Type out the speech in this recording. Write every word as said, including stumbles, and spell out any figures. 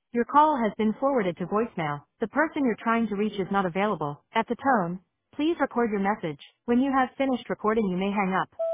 Your call has been forwarded to voicemail. The person you're trying to reach is not available. At the tone, please record your message. When you have finished recording, you may hang up.